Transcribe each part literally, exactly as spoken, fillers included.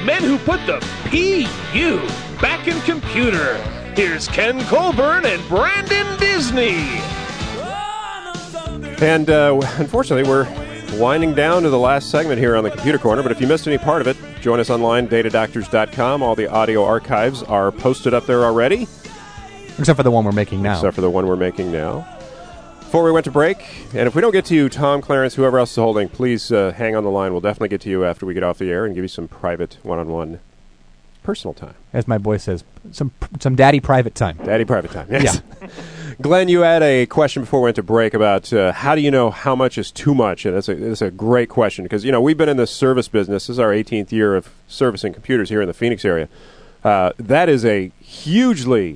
men who put the P U back in computer. Here's Ken Colburn and Brandon Disney. And uh, unfortunately, we're winding down to the last segment here on the Computer Corner, but if you missed any part of it, join us online, data doctors dot com. All the audio archives are posted up there already. Except for the one we're making now. Except for the one we're making now. Before we went to break, and if we don't get to you, Tom, Clarence, whoever else is holding, please uh, hang on the line. We'll definitely get to you after we get off the air and give you some private one-on-one personal time. As my boy says, some some daddy private time. Daddy private time, yes. Yeah. Glenn, you had a question before we went to break about uh, how do you know how much is too much? And that's a, that's a great question because, you know, we've been in this service business. This is our eighteenth year of servicing computers here in the Phoenix area. Uh, that is a hugely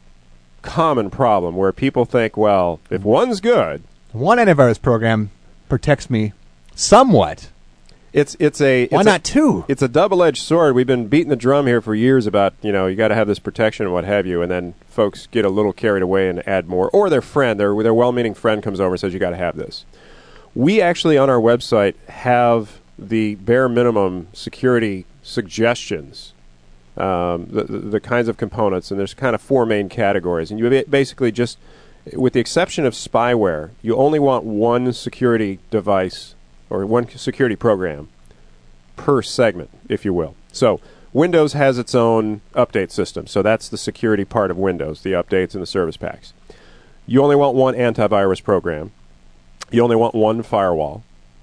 common problem where people think, well, if one's good... One antivirus program protects me somewhat. It's it's a it's Why not a, two? It's a double-edged sword. We've been beating the drum here for years about, you know, you got to have this protection and what have you, and then folks get a little carried away and add more. Or their friend, their their well-meaning friend comes over and says, you got to have this. We actually, on our website, have the bare minimum security suggestions, um, the, the, the kinds of components, and there's kind of four main categories. And you basically just, with the exception of spyware, you only want one security device or one security program per segment, if you will. So Windows has its own update system, so that's the security part of Windows, the updates and the service packs. You only want one antivirus program. You only want one firewall.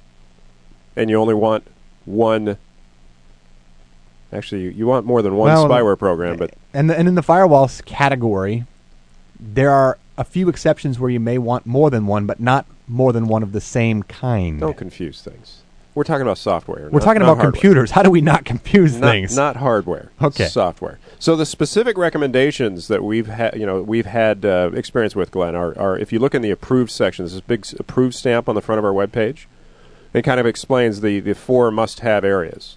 And you only want one... Actually, you, you want more than one well, spyware program, but... And, the, and in the firewalls category, there are a few exceptions where you may want more than one, but not more than one of the same kind. Don't confuse things. We're talking about software. We're not, talking not about hardware. computers. How do we not confuse not, things? Not hardware. Okay. Software. So the specific recommendations that we've had, you know, we've had uh, experience with, Glenn, are, are if you look in the approved section, there's this big s- approved stamp on the front of our webpage. It kind of explains the, the four must-have areas.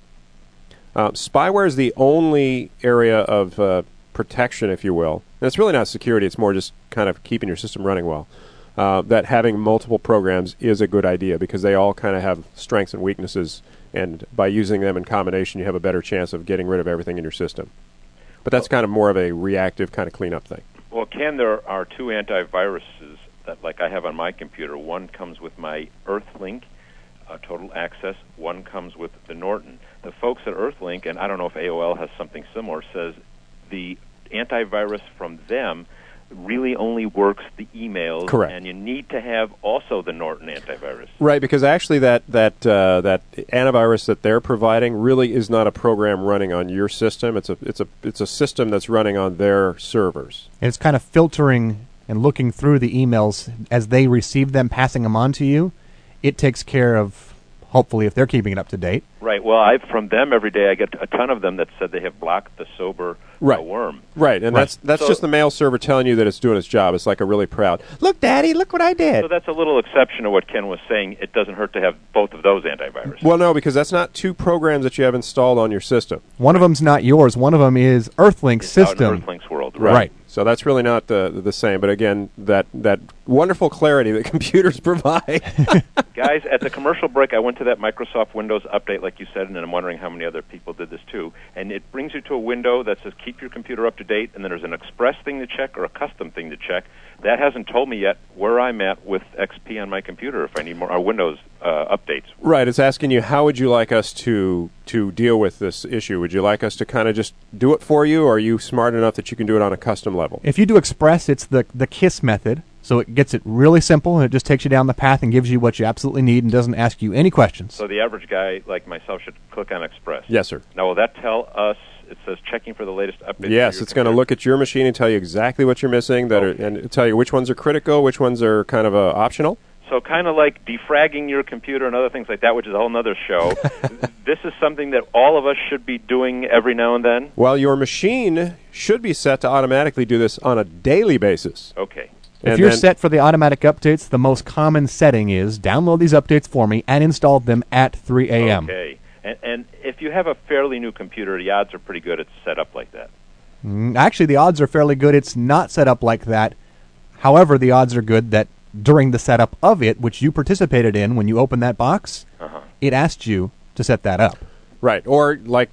Uh, spyware is the only area of uh, protection, if you will. And it's really not security. It's more just kind of keeping your system running well. Uh, that having multiple programs is a good idea because they all kind of have strengths and weaknesses, and by using them in combination, you have a better chance of getting rid of everything in your system. But that's kind of more of a reactive kind of cleanup thing. Well, Ken, there are two antiviruses that, like I have on my computer. One comes with my Earthlink uh, Total Access. One comes with the Norton. The folks at Earthlink, and I don't know if A O L has something similar, says the antivirus from them really only works the emails. Correct. And you need to have also the Norton antivirus. Right, because actually that that uh, that antivirus that they're providing really is not a program running on your system. It's a it's a it's a system that's running on their servers. And it's kind of filtering and looking through the emails as they receive them, passing them on to you. It takes care of, hopefully, if they're keeping it up to date. Right. Well, I from them every day I get a ton of them that said they have blocked the sober right. uh, worm. Right, and right. that's that's so, just the mail server telling you that it's doing its job. It's like a really proud, look, Daddy, look what I did. So that's a little exception to what Ken was saying. It doesn't hurt to have both of those antiviruses. Well, no, because that's not two programs that you have installed on your system. One of them's not yours. One of them is Earthlink's It's system. out in Earthlink's world. Right. Right. So that's really not the the same. But again, that that wonderful clarity that computers provide. Guys, at the commercial break, I went to that Microsoft Windows update, like you said, and I'm wondering how many other people did this too. And it brings you to a window that says keep your computer up to date, and then there's an express thing to check or a custom thing to check. That hasn't told me yet where I'm at with X P on my computer if I need more or Windows uh, updates. Right. It's asking you, how would you like us to to deal with this issue? Would you like us to kind of just do it for you, or are you smart enough that you can do it on a custom level? If you do Express, it's the the KISS method. So it gets it really simple, and it just takes you down the path and gives you what you absolutely need and doesn't ask you any questions. So the average guy like myself should click on Express. Yes, sir. Now, will that tell us, it says checking for the latest updates? Yes, it's going to look at your machine and tell you exactly what you're missing, that Okay. are, and tell you which ones are critical, which ones are kind of uh, optional. So kind of like defragging your computer and other things like that, which is a whole other show. This is something that all of us should be doing every now and then? Well, your machine should be set to automatically do this on a daily basis. Okay. If And you're then- set for the automatic updates, the most common setting is download these updates for me and install them at three a.m. Okay. And, and if you have a fairly new computer, the odds are pretty good it's set up like that. Mm, Actually, the odds are fairly good it's not set up like that. However, the odds are good that during the setup of it, which you participated in when you opened that box, Uh-huh. it asked you to set that up. Right, or like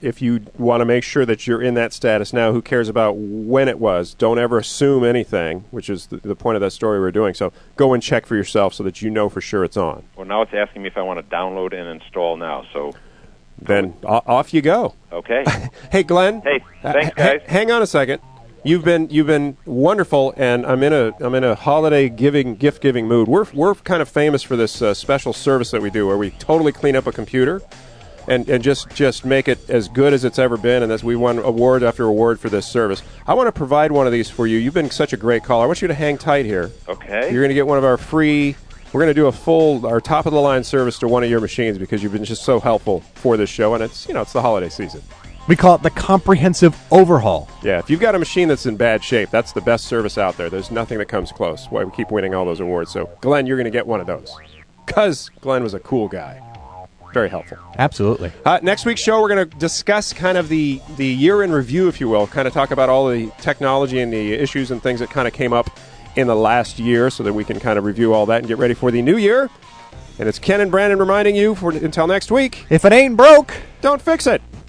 if you want to make sure that you're in that status now, who cares about when it was? Don't ever assume anything, which is the, the point of that story we're doing. So go and check for yourself so that you know for sure it's on. Well, now it's asking me if I want to download and install now. So then o- off you go. Okay. Hey, Glenn. Hey, thanks, uh, guys. Ha- hang on a second. You've been you've been wonderful, and I'm in a I'm in a holiday giving gift giving mood. We're we're kind of famous for this uh, special service that we do, where we totally clean up a computer, and, and just just make it as good as it's ever been. And as we won award after award for this service, I want to provide one of these for you. You've been such a great caller. I want you to hang tight here. Okay. You're going to get one of our free. We're going to do a full our top of the line service to one of your machines because you've been just so helpful for this show, and it's you know it's the holiday season. We call it the comprehensive overhaul. Yeah, if you've got a machine that's in bad shape, that's the best service out there. There's nothing that comes close. Why we keep winning all those awards. So, Glenn, you're going to get one of those. Because Glenn was a cool guy. Very helpful. Absolutely. Uh, next week's show, we're going to discuss kind of the, the year in review, if you will. Kind of talk about all the technology and the issues and things that kind of came up in the last year so that we can kind of review all that and get ready for the new year. And it's Ken and Brandon reminding you, for until next week, If it ain't broke, don't fix it.